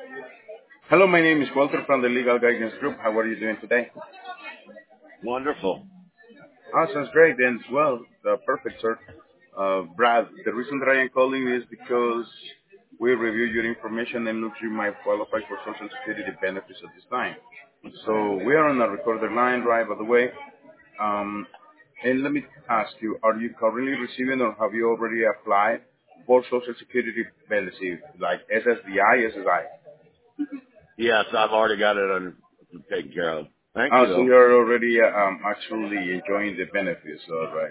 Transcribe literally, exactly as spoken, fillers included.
Hello, my name is Walter from the Legal Guidance Group. How are you doing today? Wonderful. Ah, sounds great. And well, uh, perfect, sir. Uh, Brad, the reason that I am calling is because we reviewed your information and looked you might qualify for Social Security benefits at this time. So we are on a recorded line, right, by the way. Um, and let me ask you, are you currently receiving or have you already applied for Social Security benefits like S S D I, S S I? Yes, I've already got it under, taken care of. Thank Ah, you, so though. you're already uh, um, actually enjoying the benefits, all right.